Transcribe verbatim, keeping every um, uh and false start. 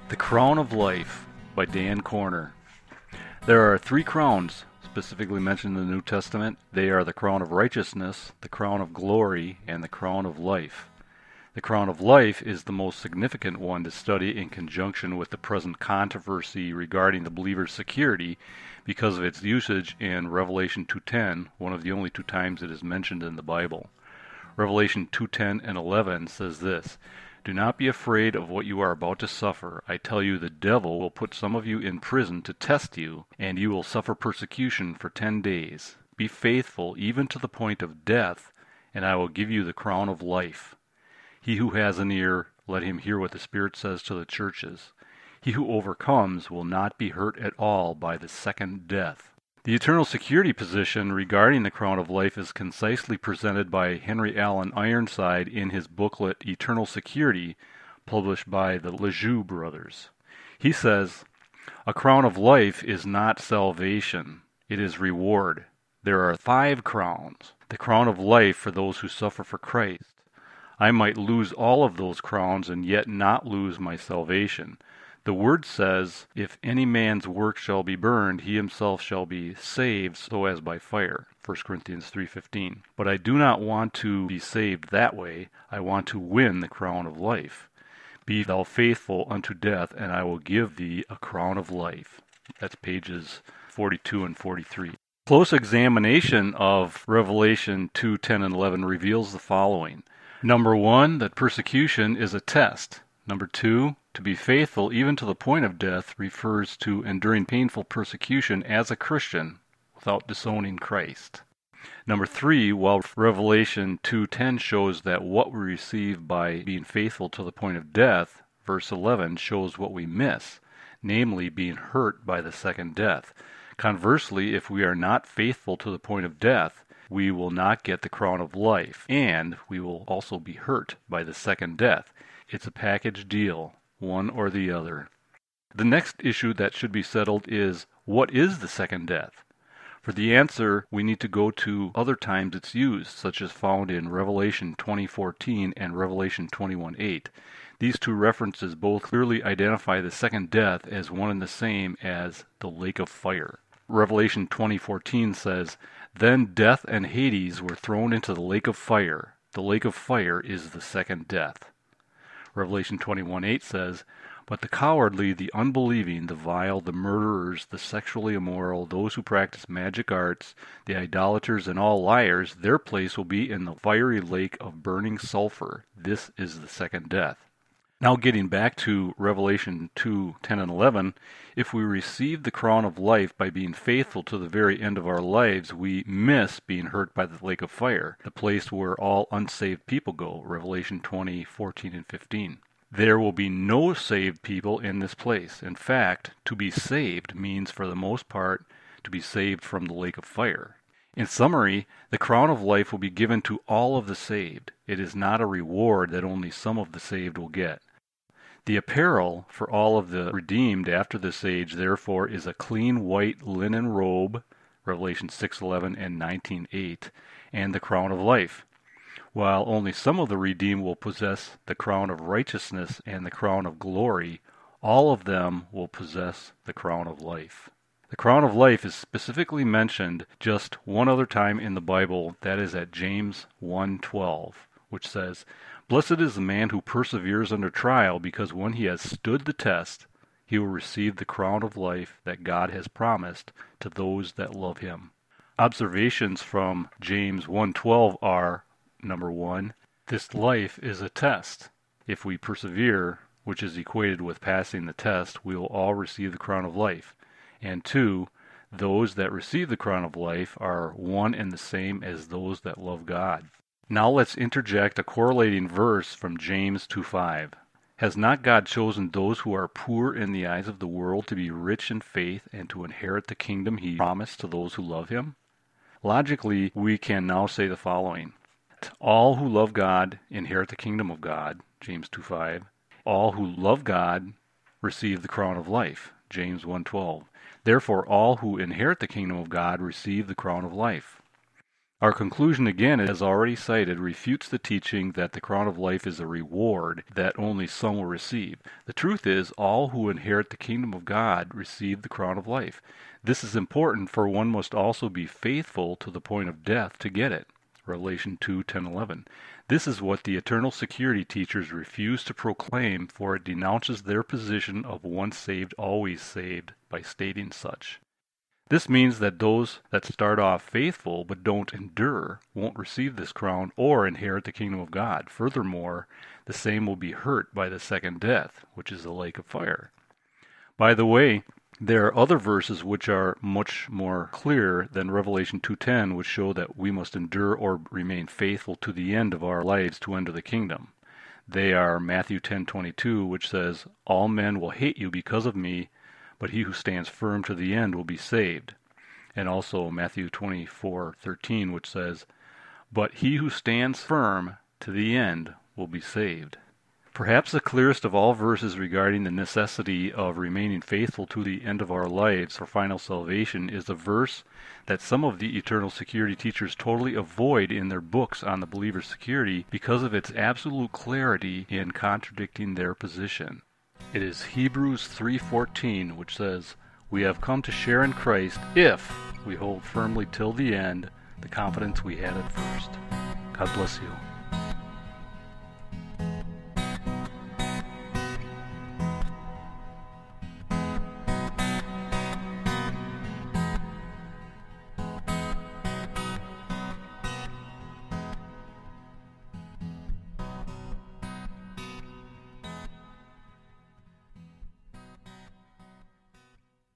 The Crown of Life by Dan Corner. There are three crowns specifically mentioned in the New Testament. They are the crown of righteousness, the crown of glory, and the crown of life. The crown of life is the most significant one to study in conjunction with the present controversy regarding the believer's security because of its usage in Revelation two ten, one of the only two times it is mentioned in the Bible. Revelation two ten and eleven says this: "Do not be afraid of what you are about to suffer. I tell you, the devil will put some of you in prison to test you, and you will suffer persecution for ten days. Be faithful even to the point of death, and I will give you the crown of life. He who has an ear, let him hear what the Spirit says to the churches. He who overcomes will not be hurt at all by the second death." The eternal security position regarding the crown of life is concisely presented by Henry Allen Ironside in his booklet Eternal Security, published by the Lejeune brothers. He says, "A crown of life is not salvation. It is reward. There are five crowns. The crown of life for those who suffer for Christ. I might lose all of those crowns and yet not lose my salvation. The word says, if any man's work shall be burned, he himself shall be saved so as by fire. First Corinthians three fifteen. But I do not want to be saved that way. I want to win the crown of life. Be thou faithful unto death, and I will give thee a crown of life." That's pages forty-two and forty-three. Close examination of Revelation two ten and eleven reveals the following. Number one, that persecution is a test. Number two, to be faithful even to the point of death refers to enduring painful persecution as a Christian without disowning Christ. Number three, while Revelation two ten shows that what we receive by being faithful to the point of death, verse eleven shows what we miss, namely being hurt by the second death. Conversely, if we are not faithful to the point of death, we will not get the crown of life, and we will also be hurt by the second death. It's a package deal, one or the other. The next issue that should be settled is, what is the second death? For the answer, we need to go to other times it's used, such as found in Revelation twenty fourteen and Revelation twenty-one eight. These two references both clearly identify the second death as one and the same as the lake of fire. Revelation twenty fourteen says, "Then death and Hades were thrown into the lake of fire. The lake of fire is the second death." Revelation twenty-one eight says, "But the cowardly, the unbelieving, the vile, the murderers, the sexually immoral, those who practice magic arts, the idolaters, and all liars, their place will be in the fiery lake of burning sulfur. This is the second death." Now getting back to Revelation two ten and eleven, if we receive the crown of life by being faithful to the very end of our lives, we miss being hurt by the lake of fire, the place where all unsaved people go, Revelation twenty fourteen and fifteen. There will be no saved people in this place. In fact, to be saved means for the most part to be saved from the lake of fire. In summary, the crown of life will be given to all of the saved. It is not a reward that only some of the saved will get. The apparel for all of the redeemed after this age, therefore, is a clean white linen robe, Revelation six eleven and nineteen eight, and the crown of life. While only some of the redeemed will possess the crown of righteousness and the crown of glory, all of them will possess the crown of life. The crown of life is specifically mentioned just one other time in the Bible, that is at James one twelve, which says, "Blessed is the man who perseveres under trial, because when he has stood the test, he will receive the crown of life that God has promised to those that love him." Observations from James one twelve are, number one, this life is a test. If we persevere, which is equated with passing the test, we will all receive the crown of life. And two, those that receive the crown of life are one and the same as those that love God. Now let's interject a correlating verse from James two five. "Has not God chosen those who are poor in the eyes of the world to be rich in faith and to inherit the kingdom he promised to those who love him?" Logically, we can now say the following. All who love God inherit the kingdom of God, James two five. All who love God receive the crown of life, James one twelve. Therefore, all who inherit the kingdom of God receive the crown of life. Our conclusion, again, as already cited, refutes the teaching that the crown of life is a reward that only some will receive. The truth is, all who inherit the kingdom of God receive the crown of life. This is important, for one must also be faithful to the point of death to get it. Revelation two, ten, eleven. This is what the eternal security teachers refuse to proclaim, for it denounces their position of once saved, always saved, by stating such. This means that those that start off faithful but don't endure won't receive this crown or inherit the kingdom of God. Furthermore, the same will be hurt by the second death, which is the lake of fire. By the way, there are other verses which are much more clear than Revelation two ten, which show that we must endure or remain faithful to the end of our lives to enter the kingdom. They are Matthew ten twenty-two, which says, "All men will hate you because of me, but he who stands firm to the end will be saved." And also Matthew twenty-four thirteen, which says, "But he who stands firm to the end will be saved." Perhaps the clearest of all verses regarding the necessity of remaining faithful to the end of our lives for final salvation is a verse that some of the eternal security teachers totally avoid in their books on the believer's security because of its absolute clarity in contradicting their position. It is Hebrews three fourteen, which says, "We have come to share in Christ if we hold firmly till the end the confidence we had at first." God bless you.